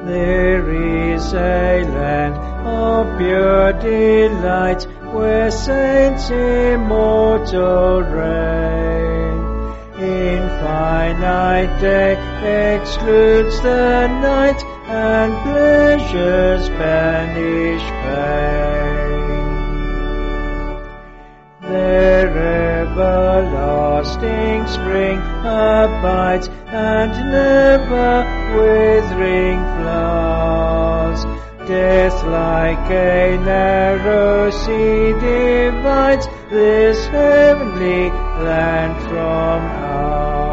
There is a land of pure delight, where saints immortal reign. Infinite day excludes the night, and pleasures banish pain. There everlasting spring abides, and never withering flowers. Death like a narrow sea divides this heavenly land from ours.